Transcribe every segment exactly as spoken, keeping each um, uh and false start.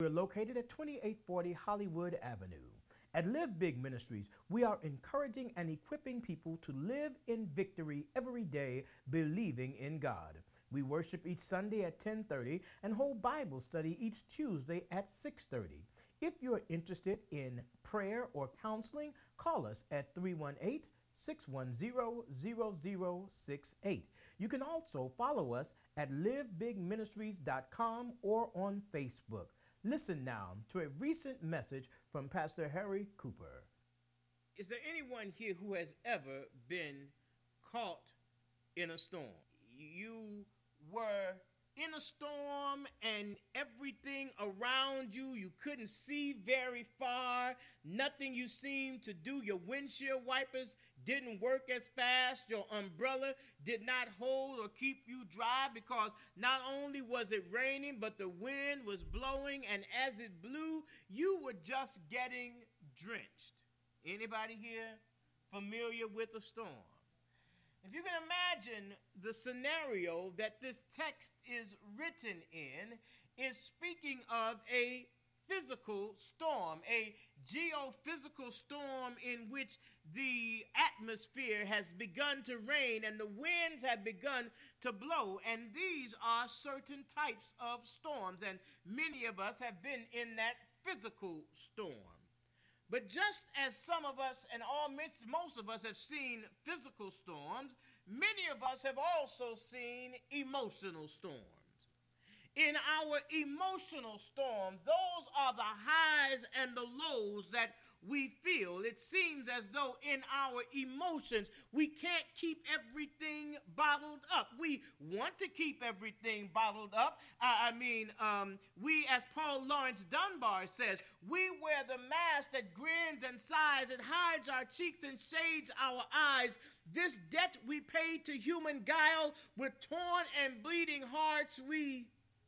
We're located at twenty-eight forty Hollywood Avenue. At Live Big Ministries, we are encouraging and equipping people to live in victory every day, believing in God. We worship each Sunday at ten thirty and hold Bible study each Tuesday at six thirty. If you're interested in prayer or counseling, call us at three one eight, six one zero, zero zero six eight. You can also follow us at live big ministries dot com or on Facebook. Listen now to a recent message from Pastor Harry Cooper. Is there anyone here who has ever been caught in a storm? You were in a storm and everything around you, you couldn't see very far. Nothing you seemed to do. Your windshield wipers didn't work as fast. Your umbrella did not hold or keep you dry because not only was it raining, but the wind was blowing, and as it blew, you were just getting drenched. Anybody here familiar with a storm? If you can imagine the scenario that this text is written in, is speaking of a physical storm, a geophysical storm in which the atmosphere has begun to rain and the winds have begun to blow. And these are certain types of storms, and many of us have been in that physical storm. But just as some of us and all most of us have seen physical storms, many of us have also seen emotional storms. In our emotional storms, those are the highs and the lows that we feel. It seems as though in our emotions, we can't keep everything bottled up. We want to keep everything bottled up. I, I mean, um, we, as Paul Laurence Dunbar says, we wear the mask that grins and sighs, it hides our cheeks and shades our eyes. This debt we pay to human guile, with torn and bleeding hearts we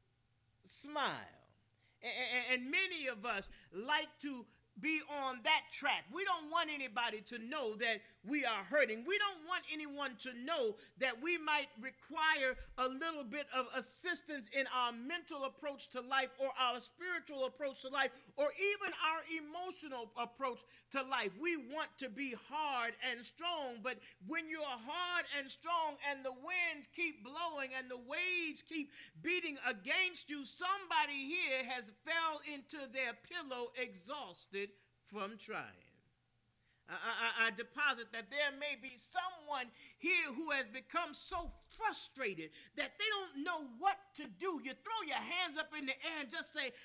smile. And, and many of us like to be on that track. We don't want anybody to know that we are hurting. We don't want anyone to know that we might require a little bit of assistance in our mental approach to life, or our spiritual approach to life, or even our emotional approach to life. We want to be hard and strong, but when you're hard and strong and the winds keep blowing and the waves keep beating against you, somebody here has fell into their pillow exhausted from trying. I, I, I deposit that there may be someone here who has become so frustrated that they don't know what to do. You throw your hands up in the air and just say,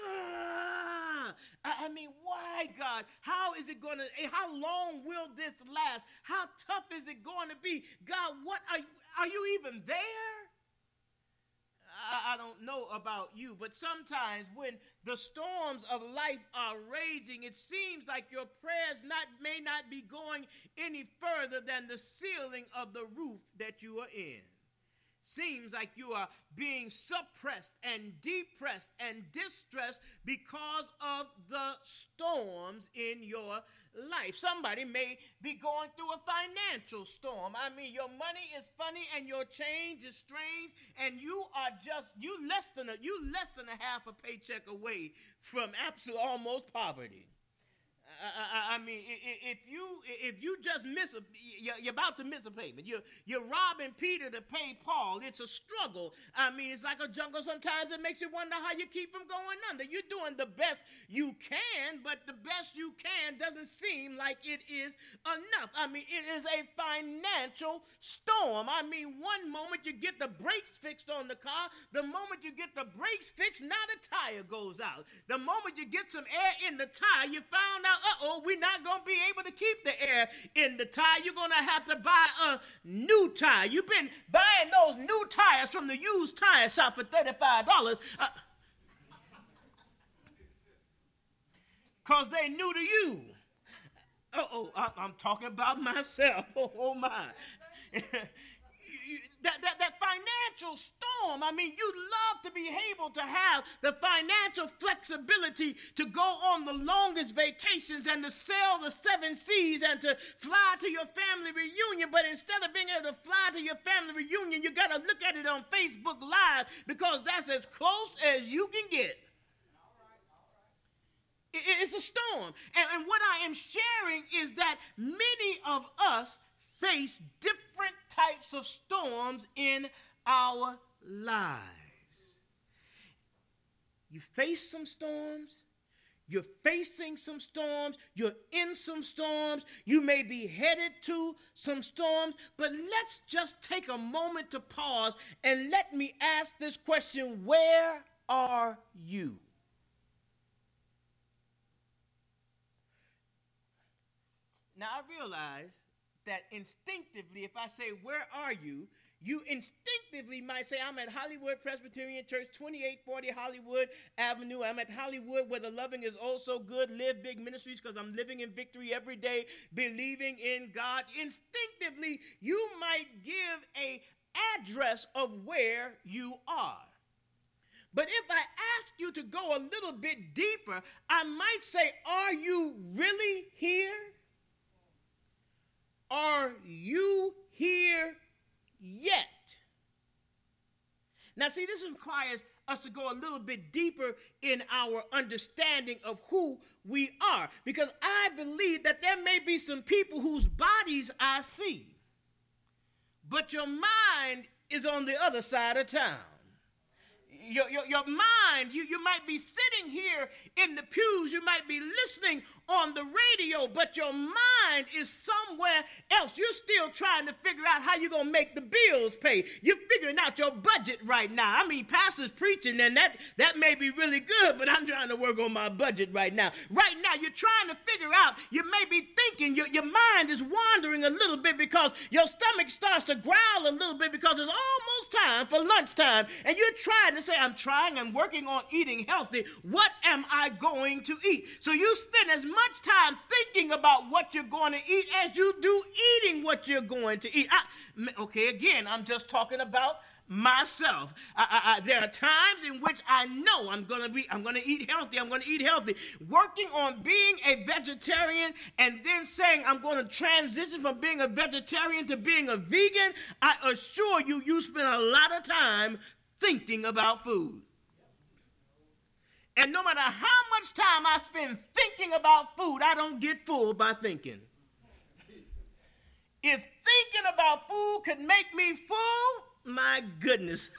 "Gah!" I mean, why, God? How is it going to, how long will this last? How tough is it going to be? God, what are, are you even there? I don't know about you, but sometimes when the storms of life are raging, it seems like your prayers not, may not be going any further than the ceiling of the roof that you are in. Seems like you are being suppressed and depressed and distressed because of the storms in your life. Somebody may be going through a financial storm. I mean, your money is funny and your change is strange, and you are just, you less than a, you less than a half a paycheck away from absolute almost poverty. I, I, I mean, if you if you just miss a, you're about to miss a payment. You're you're robbing Peter to pay Paul. It's a struggle. I mean, it's like a jungle. Sometimes it makes you wonder how you keep from going under. You're doing the best you can, but the best you can doesn't seem like it is enough. I mean, it is a financial storm. I mean, one moment you get the brakes fixed on the car. The moment you get the brakes fixed, now the tire goes out. The moment you get some air in the tire, you found out, uh-oh, we're not going to be able to keep the air in the tire. You're going to have to buy a new tire. You've been buying those new tires from the used tire shop for thirty-five dollars because uh, they're new to you. Uh-oh, I'm talking about myself. Oh, oh my. That, that, that financial storm, I mean, you'd love to be able to have the financial flexibility to go on the longest vacations and to sail the seven seas and to fly to your family reunion, but instead of being able to fly to your family reunion, you got to look at it on Facebook Live because that's as close as you can get. a storm. And, and what I am sharing is that many of us face different types of storms in our lives. You face some storms. You're facing some storms. You're in some storms. You may be headed to some storms. But let's just take a moment to pause and let me ask this question: where are you? Now, I realize that instinctively, if I say, where are you? You instinctively might say, I'm at Hollywood Presbyterian Church, twenty-eight forty Hollywood Avenue. I'm at Hollywood where the loving is oh so good. Live Big Ministries, because I'm living in victory every day, believing in God. Instinctively, you might give an address of where you are. But if I ask you to go a little bit deeper, I might say, are you really here? Are you here yet? Now, see, this requires us to go a little bit deeper in our understanding of who we are, because I believe that there may be some people whose bodies I see, but your mind is on the other side of town. Your, your, your mind, you, you might be sitting here in the pews, you might be listening on the radio, but your mind is somewhere else. You're still trying to figure out how you're going to make the bills pay. You're figuring out your budget right now. I mean, pastor's preaching, and that, that may be really good, but I'm trying to work on my budget right now. Right now, you're trying to figure out, you may be thinking, your, your mind is wandering a little bit because your stomach starts to growl a little bit because it's almost time for lunchtime, and you're trying to say, I'm trying, I'm working on eating healthy. What am I going to eat? So you spend as much time thinking about what you're going to eat as you do eating what you're going to eat. I, okay, again, I'm just talking about myself. I, I, I, there are times in which I know I'm going to be, I'm going to eat healthy. I'm going to eat healthy. Working on being a vegetarian and then saying I'm going to transition from being a vegetarian to being a vegan, I assure you, you spend a lot of time thinking about food. And no matter how much time I spend thinking about food, I don't get full by thinking. If thinking about food could make me full, my goodness,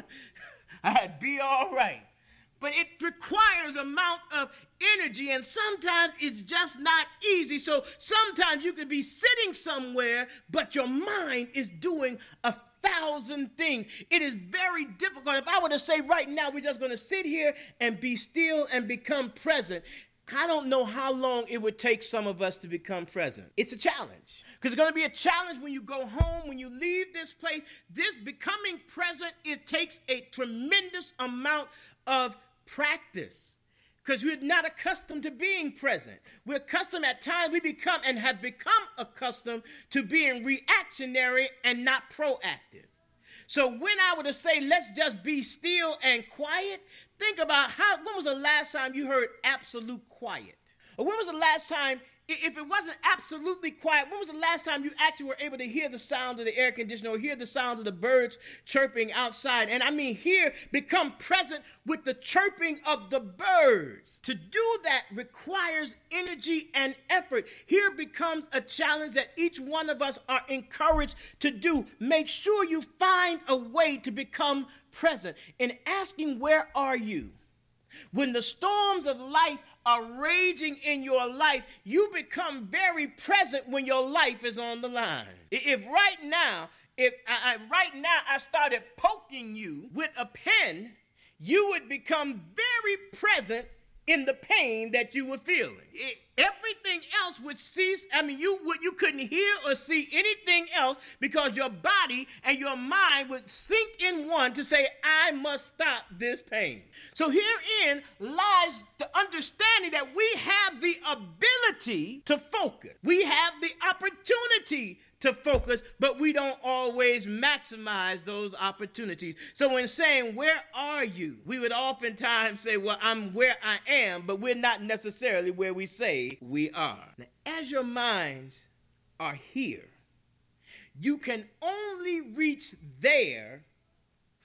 I'd be all right. But it requires an amount of energy, and sometimes it's just not easy. So sometimes you could be sitting somewhere, but your mind is doing a thousand things. It is very difficult. If I were to say right now, we're just going to sit here and be still and become present, I don't know how long it would take some of us to become present. It's a challenge. Because it's going to be a challenge when you go home, when you leave this place. This becoming present, it takes a tremendous amount of practice. Because we're not accustomed to being present. We're accustomed at times, we become and have become accustomed to being reactionary and not proactive. So when I were to say, let's just be still and quiet, think about how, when was the last time you heard absolute quiet? Or when was the last time, if it wasn't absolutely quiet, when was the last time you actually were able to hear the sound of the air conditioner or hear the sounds of the birds chirping outside? And I mean here, become present with the chirping of the birds. To do that requires energy and effort. Here becomes a challenge that each one of us are encouraged to do. Make sure you find a way to become present. In asking, where are you? When the storms of life are raging in your life, you become very present when your life is on the line. If right now, if I, I, right now I started poking you with a pen, you would become very present in the pain that you were feeling. It, everything else would cease. I mean, you would you couldn't hear or see anything else because your body and your mind would sink in one to say, I must stop this pain. So herein lies the understanding that we have the ability to focus. We have the opportunity to focus, but we don't always maximize those opportunities. So when saying, where are you? We would oftentimes say, well, I'm where I am, but we're not necessarily where we say we are. Now, as your minds are here, you can only reach there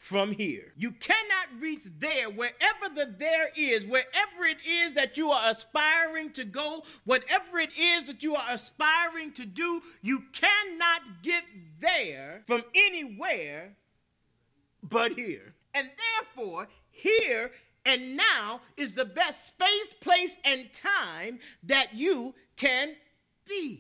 from here. You cannot reach there, wherever the there is, wherever it is that you are aspiring to go, whatever it is that you are aspiring to do, you cannot get there from anywhere but here. And therefore, here and now is the best space, place, and time that you can be.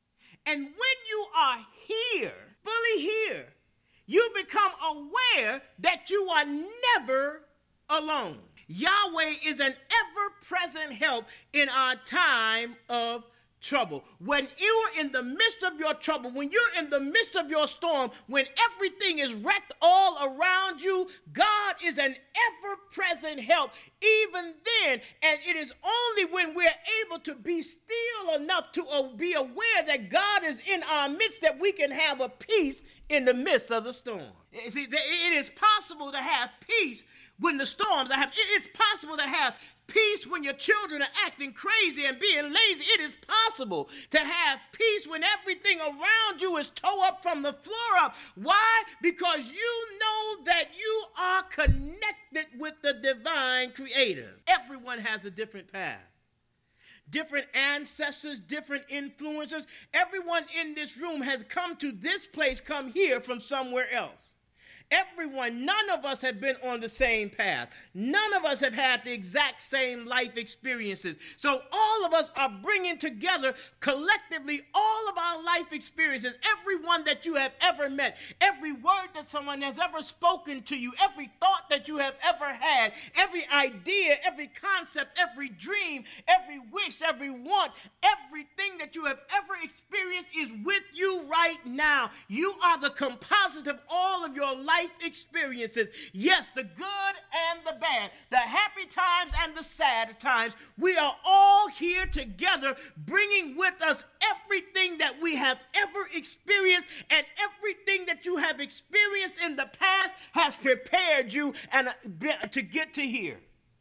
And when you are here, fully here, you become aware that you are never alone. Yahweh is an ever-present help in our time of trouble. When you're in the midst of your trouble, when you're in the midst of your storm, when everything is wrecked all around you, God is an ever-present help even then. And it is only when we're able to be still enough to be aware that God is in our midst that we can have a peace in the midst of the storm. See, it is possible to have peace when the storms are happening. It's possible to have peace when your children are acting crazy and being lazy. It is possible to have peace when everything around you is toe up from the floor up. Why? Because you know that you are connected with the divine creator. Everyone has a different path. Different ancestors, different influences. Everyone in this room has come to this place, come here from somewhere else. Everyone, none of us have been on the same path. None of us have had the exact same life experiences. So all of us are bringing together collectively all of our life experiences. Everyone that you have ever met, every word that someone has ever spoken to you, every thought that you have ever had, every idea, every concept, every dream, every wish, every want, everything that you have ever experienced is with you right now. You are the composite of all of your life experiences. Yes, the good and the bad, the happy times and the sad times. We are all here together, bringing with us everything that we have ever experienced, and everything that you have experienced in the past has prepared you and to get to here.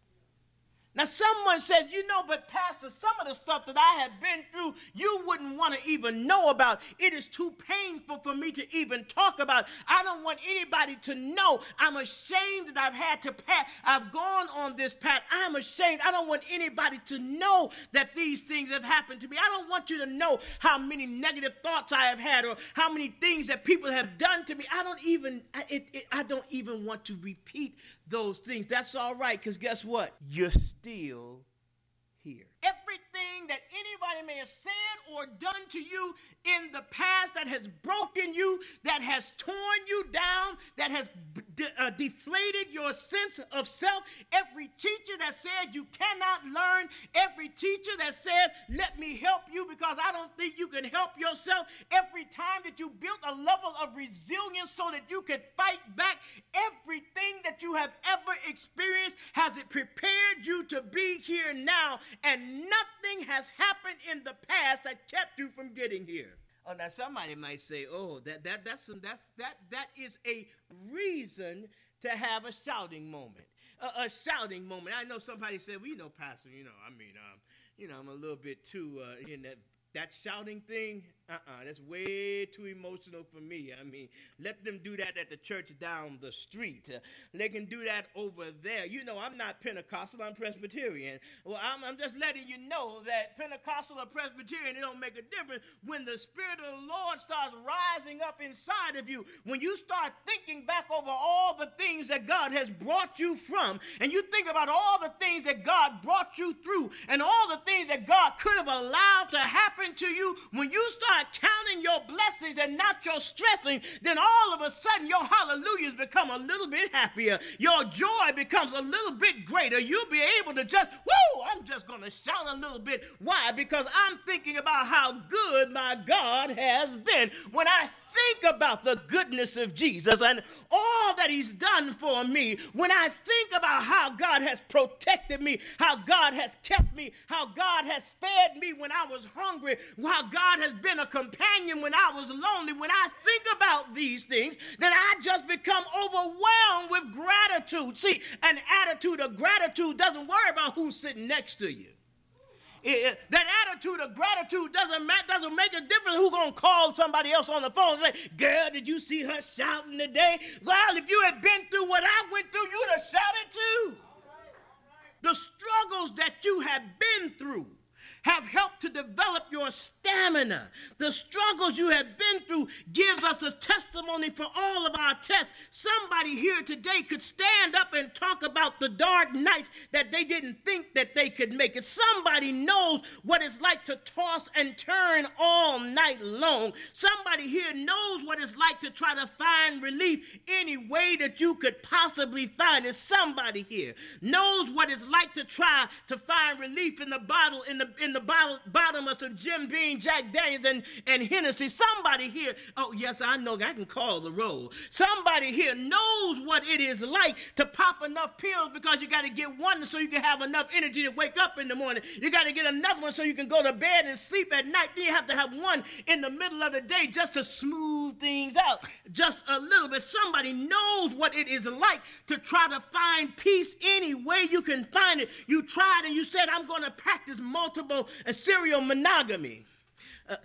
Now, someone says, you know, but Pastor, some of the stuff that I have been through, you wouldn't want to even know about. It is too painful for me to even talk about. I don't want anybody to know. I'm ashamed that I've had to pass. I've gone on this path. I'm ashamed. I don't want anybody to know that these things have happened to me. I don't want you to know how many negative thoughts I have had or how many things that people have done to me. I don't even, it, it, I don't even want to repeat those things. That's all right, because guess what? You're still here. Everything that anybody may have said or done to you in the past that has broken you, that has torn you down, that has de- uh, deflated your sense of self, every teacher that said you cannot learn, every teacher that said, let me help you because I don't think you can help yourself, every time that you built a level of resilience so that you could fight back, everything that you have ever experienced, has it prepared you to be here now, and nothing has happened in the past that kept you from getting here. Oh, now somebody might say, "Oh, that that that's some, that's that that is a reason to have a shouting moment, a, a shouting moment." I know somebody said, "Well, you know, Pastor, you know, I mean, um, you know, I'm a little bit too uh, in that that shouting thing. Uh-uh, that's way too emotional for me. I mean, let them do that at the church down the street. Uh, they can do that over there. You know, I'm not Pentecostal, I'm Presbyterian. Well, I'm, I'm just letting you know that Pentecostal or Presbyterian, it don't make a difference. When the Spirit of the Lord starts rising up inside of you, when you start thinking back over all the things that God has brought you from, and you think about all the things that God brought you through, and all the things that God could have allowed to happen to you, when you start counting your blessings and not your stressing, then all of a sudden your hallelujahs become a little bit happier. Your joy becomes a little bit greater. You'll be able to just, woo, I'm just going to shout a little bit. Why? Because I'm thinking about how good my God has been. When I think about the goodness of Jesus and all that he's done for me, when I think about how God has protected me, how God has kept me, how God has fed me when I was hungry, how God has been a companion when I was lonely, when I think about these things, then I just become overwhelmed with gratitude. See, an attitude of gratitude doesn't worry about who's sitting next to you. it, that attitude of gratitude doesn't, ma- doesn't make a difference who's going to call somebody else on the phone and say, girl, did you see her shouting today? Well, if you had been through what I went through, you'd have shouted too. The struggles that you have been through have helped to develop your stamina. The struggles you have been through gives us a testimony for all of our tests. Somebody here today could stand up and talk about the dark nights that they didn't think that they could make it. Somebody knows what it's like to toss and turn all night long. Somebody here knows what it's like to try to find relief any way that you could possibly find it. Somebody here knows what it's like to try to find relief in the bottle, in the in the bottle, bottom of some Jim Beam, Jack Daniels, and, and Hennessy. Somebody here, oh yes, I know, I can call the roll. Somebody here knows what it is like to pop enough pills because you got to get one so you can have enough energy to wake up in the morning. You got to get another one so you can go to bed and sleep at night. Then you have to have one in the middle of the day just to smooth things out just a little bit. Somebody knows what it is like to try to find peace any way you can find it. You tried and you said, I'm going to practice multiple and serial monogamy. Uh,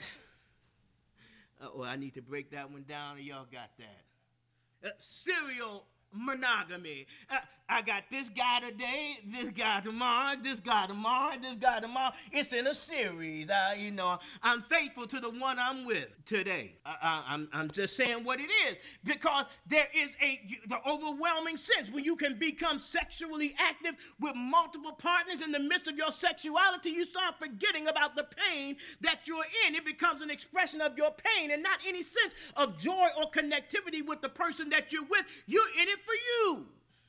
oh, I need to break that one down. Y'all got that. Uh, serial monogamy. Uh, I got this guy today, this guy tomorrow, this guy tomorrow, this guy tomorrow. It's in a series. Uh, you know, I'm faithful to the one I'm with today. I, I, I'm, I'm just saying what it is because there is a the overwhelming sense when you can become sexually active with multiple partners in the midst of your sexuality, you start forgetting about the pain that you're in. It becomes an expression of your pain and not any sense of joy or connectivity with the person that you're with. You're in it for you.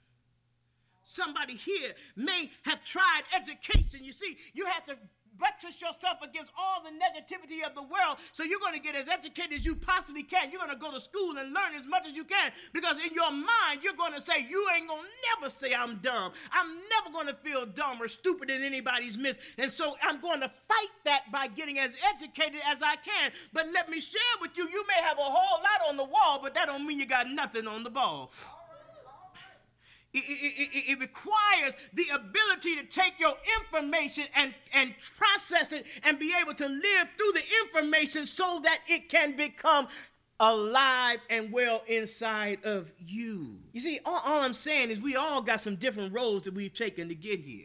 Somebody here may have tried education. You see, you have to buttress yourself against all the negativity of the world, so you're going to get as educated as you possibly can. You're going to go to school and learn as much as you can, because in your mind, you're going to say, you ain't going to never say I'm dumb. I'm never going to feel dumb or stupid in anybody's midst, and so I'm going to fight that by getting as educated as I can. But let me share with you, you may have a whole lot on the wall, but that don't mean you got nothing on the ball. It, it, it, it requires the ability to take your information and, and process it and be able to live through the information so that it can become alive and well inside of you. You see, all, all I'm saying is we all got some different roads that we've taken to get here.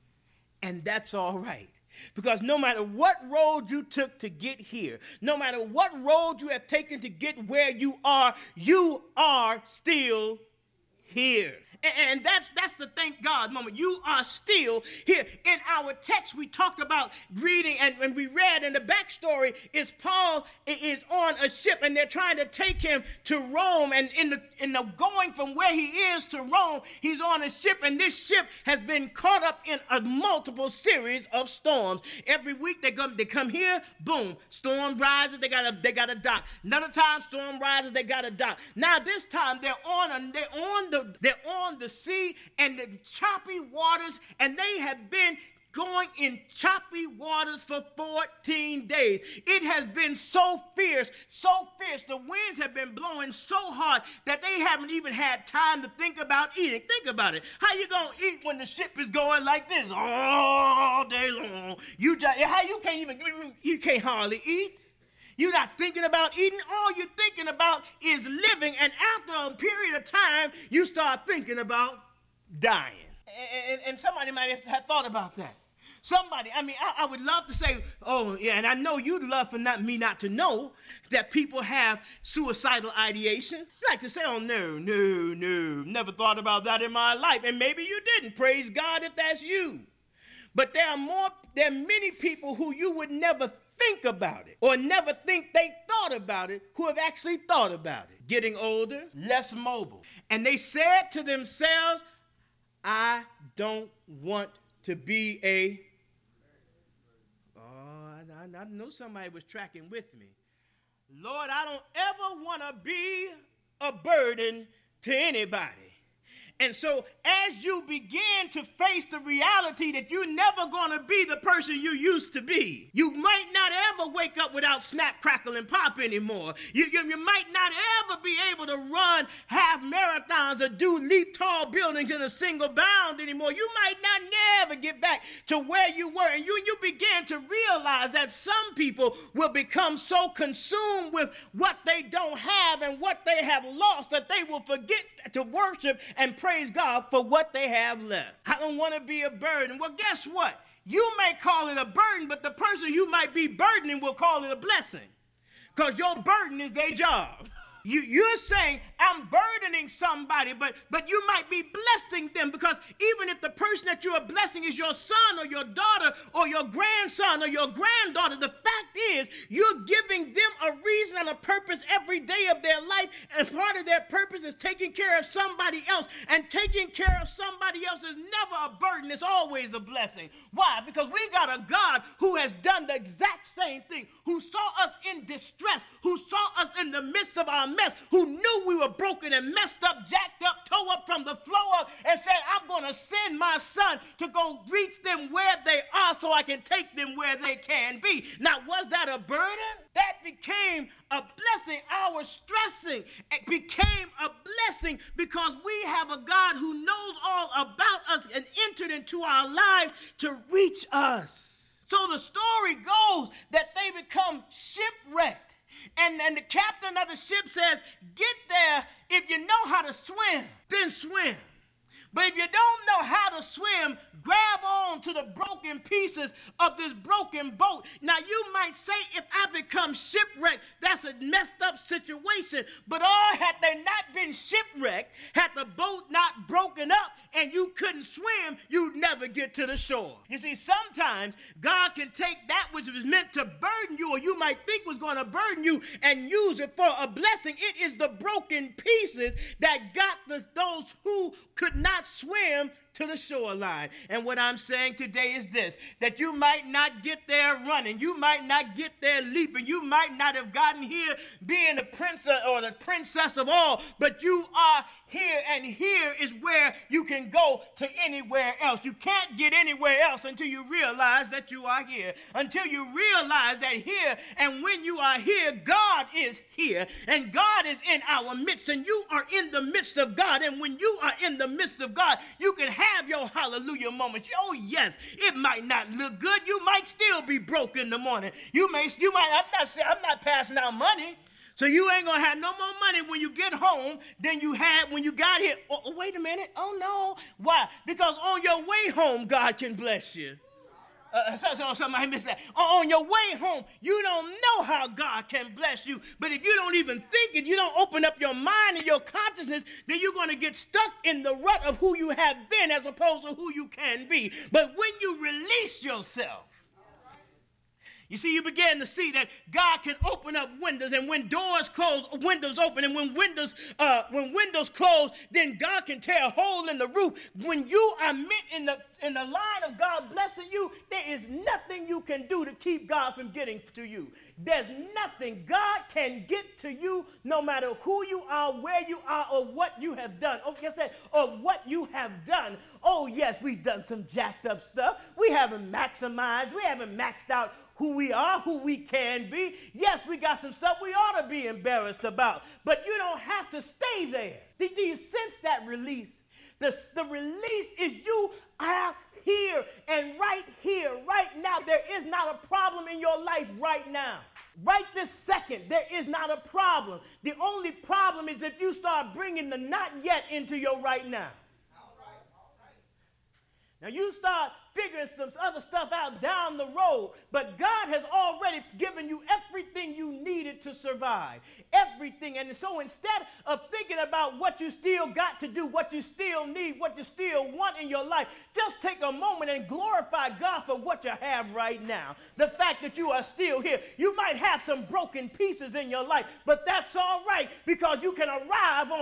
And that's all right. Because no matter what road you took to get here, no matter what road you have taken to get where you are, you are still here. And that's that's the thank God moment. You are still here. In our text, we talked about reading, and when we read, and the backstory is Paul is on a ship, and they're trying to take him to Rome. And in the in the going from where he is to Rome, he's on a ship, and this ship has been caught up in a multiple series of storms. Every week they come they come here, boom, storm rises, they gotta they gotta dock. Another time, storm rises, they gotta dock. Now this time they're on a, they're on the they're on the sea and the choppy waters, and they have been going in choppy waters for fourteen days. It has been so fierce, so fierce. The winds have been blowing so hard that they haven't even had time to think about eating. Think about it. How you gonna eat when the ship is going like this all day long? You just, how you can't even you can't hardly eat. You're not thinking about eating. All you're thinking about is living. And after a period of time, you start thinking about dying. And, and, and somebody might have, have thought about that. Somebody, I mean, I, I would love to say, oh, yeah, and I know you'd love for not, me not to know that people have suicidal ideation. You like to say, oh, no, no, no, never thought about that in my life. And maybe you didn't. Praise God if that's you. But there are more, there are many people who you would never think about it or never think they thought about it who have actually thought about it. Getting older, less mobile. And they said to themselves, I don't want to be a, oh, I, I know somebody was tracking with me. Lord, I don't ever want to be a burden to anybody. And so as you begin to face the reality that you're never going to be the person you used to be, you might not ever wake up without snap, crackle, and pop anymore. You, you, you might not ever be able to run half marathons or do leap tall buildings in a single bound anymore. You might not never get back to where you were. And you, you begin to realize that some people will become so consumed with what they don't have and what they have lost that they will forget to worship and praise God for what they have left. I don't want to be a burden. Well, guess what? You may call it a burden, but the person you might be burdening will call it a blessing, because your burden is their job. You, you're saying, I'm burdening somebody, but, but you might be blessing them, because even if the person that you are blessing is your son or your daughter or your grandson or your granddaughter, the fact is you're giving them a reason and a purpose every day of their life, and part of their purpose is taking care of somebody else, and taking care of somebody else is never a burden. It's always a blessing. Why? Because we got a God who has done the exact same thing, who saw us in distress, who saw us in the midst of our mess, who knew we were broken and messed up, jacked up, toe up from the floor up, and said, I'm going to send my son to go reach them where they are so I can take them where they can be. Now, was that a burden? That became a blessing. Our stressing it became a blessing because we have a God who knows all about us and entered into our lives to reach us. So the story goes that they become shipwrecked. And, and the captain of the ship says, get there. If you know how to swim, then swim. But if you don't know how to swim, grab on to the broken pieces of this broken boat. Now, you might say, if I become shipwrecked, that's a messed up situation. But oh, had they not been shipwrecked, had the boat not broken up, and you couldn't swim, you'd never get to the shore. You see, sometimes God can take that which was meant to burden you, or you might think was going to burden you, and use it for a blessing. It is the broken pieces that got the, those who could not swim to the shoreline. And what I'm saying today is this, that you might not get there running, you might not get there leaping, you might not have gotten here being the prince or the princess of all, but you are here, and here is where you can go to anywhere else. You can't get anywhere else until you realize that you are here, until you realize that here, and when you are here, God is here, and God is in our midst, and you are in the midst of God. And when you are in the midst of God, you can have your hallelujah moments. Oh yes, it might not look good. You might still be broke in the morning. You may, you might, I'm not saying, I'm not passing out money. So you ain't gonna have no more money when you get home than you had when you got here. Oh, oh, wait a minute. Oh no. Why? Because on your way home, God can bless you. Uh, so, so, somebody missed that. On your way home, you don't know how God can bless you. But if you don't even think it, you don't open up your mind and your consciousness, then you're going to get stuck in the rut of who you have been as opposed to who you can be. But when you release yourself, you see, you begin to see that God can open up windows, and when doors close, windows open, and when windows uh, when windows close, then God can tear a hole in the roof. When you are meant in the in the line of God blessing you, there is nothing you can do to keep God from getting to you. There's nothing. God can get to you no matter who you are, where you are, or what you have done. Oh, yes, that, or what you have done. Oh, yes, we've done some jacked up stuff. We haven't maximized. We haven't maxed out who we are, who we can be. Yes, we got some stuff we ought to be embarrassed about, but you don't have to stay there. Do, do you sense that release? The, the release is you are here, and right here, right now, there is not a problem in your life right now. Right this second, there is not a problem. The only problem is if you start bringing the not yet into your right now. Now you start figuring some other stuff out down the road, but God has already given you everything you needed to survive. Everything. And so instead of thinking about what you still got to do, what you still need, what you still want in your life, just take a moment and glorify God for what you have right now. The fact that you are still here. You might have some broken pieces in your life, but that's all right, because you can arrive on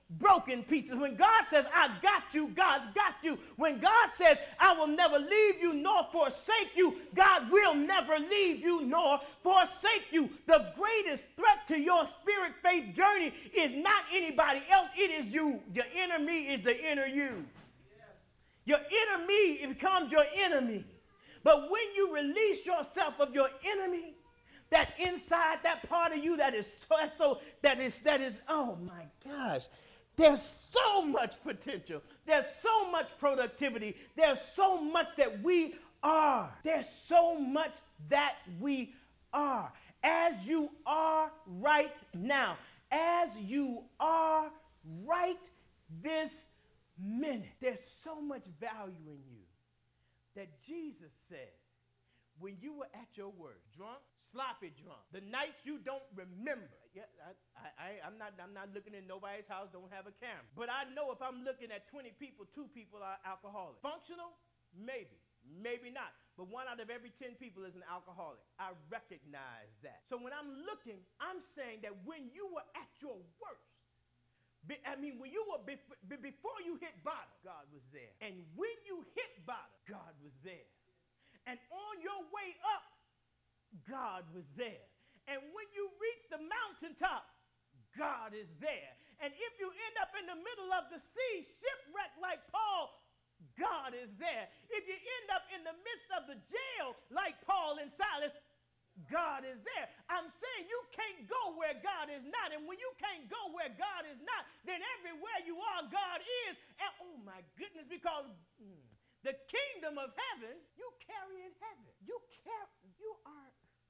broken pieces. When God says, I got you, God's got you. When God says, I will never leave you nor forsake you, God will never leave you nor forsake you. The greatest threat to your spirit faith journey is not anybody else. It is you. Your inner me is the inner you. Your inner me becomes your enemy. But when you release yourself of your enemy, that inside, that part of you that is so, so that is, that is, oh my gosh, there's so much potential. There's so much productivity. There's so much that we are. There's so much that we are. As you are right now, as you are right this minute, there's so much value in you that Jesus said, when you were at your worst, drunk, sloppy drunk, the nights you don't remember. Yeah, I, I, I, I'm not, I'm not looking in nobody's house, don't have a camera. But I know if I'm looking at twenty people, two people are alcoholic. Functional? Maybe, maybe not. But one out of every ten people is an alcoholic. I recognize that. So when I'm looking, I'm saying that when you were at your worst, be, I mean, when you were, be, be, before you hit bottom, God was there. And when you hit bottom, God was there. And on your way up, God was there. And when you reach the mountaintop, God is there. And if you end up in the middle of the sea, shipwrecked like Paul, God is there. If you end up in the midst of the jail like Paul and Silas, God is there. I'm saying you can't go where God is not. And when you can't go where God is not, then everywhere you are, God is. And oh my goodness, because... Mm, the kingdom of heaven, you carry in heaven. You carry, you are,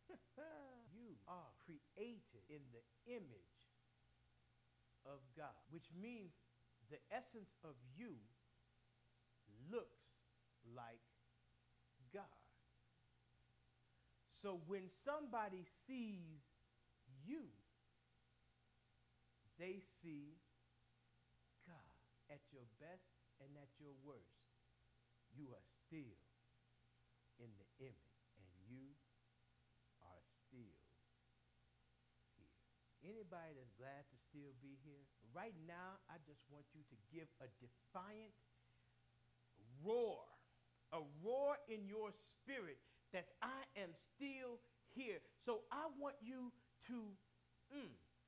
you are created in the image of God, which means the essence of you looks like God. So when somebody sees you, they see God at your best and at your worst. You are still in the image, and you are still here. Anybody that's glad to still be here? Right now, I just want you to give a defiant roar, a roar in your spirit that I am still here. So I want you to, mm,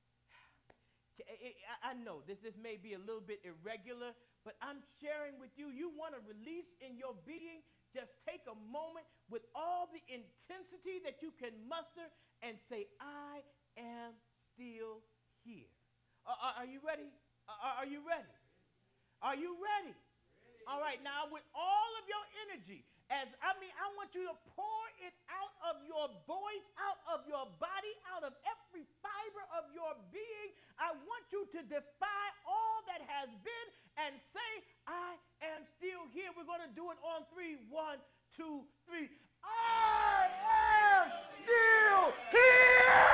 I know this, this may be a little bit irregular, but I'm sharing with you, you want to release in your being, just take a moment with all the intensity that you can muster and say, I am still here. Uh, are you ready? Uh, are you ready? Are you ready? All right, now with all of your energy, as I mean, I want you to pour it out of your voice, out of your body, out of every fiber of your being. I want you to defy all that has been and say, I am still here. We're going to do it on three. One, two, three. I am still here.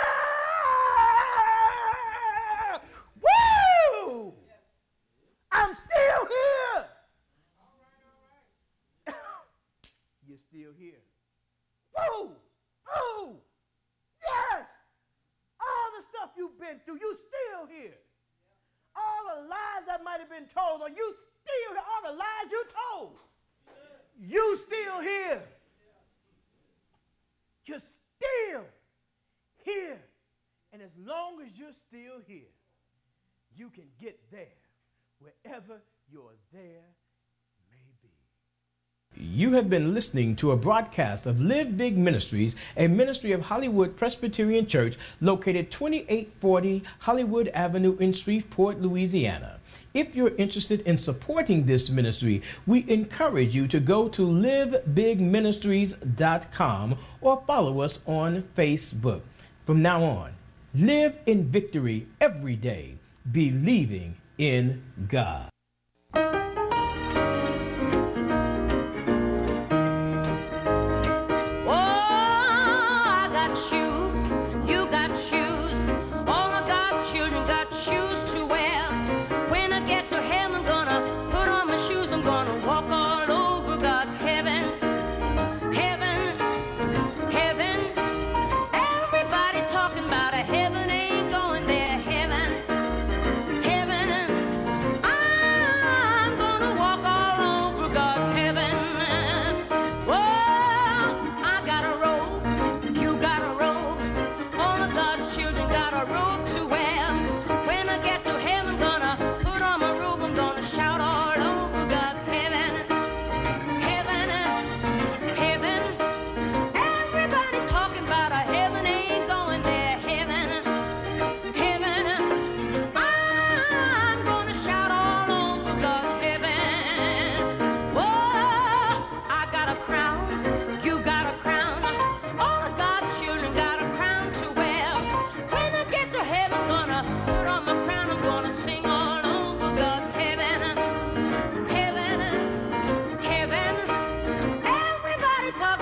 Woo! I'm still here. You're still here. Woo! Oh! Yes! All the stuff you've been through, you still here. All the lies that might have been told on you, still here. All the lies you told, you still here. You're still here. And as long as you're still here, you can get there wherever you're there. You have been listening to a broadcast of Live Big Ministries, a ministry of Hollywood Presbyterian Church located twenty-eight forty Hollywood Avenue in Shreveport, Louisiana. If you're interested in supporting this ministry, we encourage you to go to live big ministries dot com or follow us on Facebook. From now on, live in victory every day, believing in God.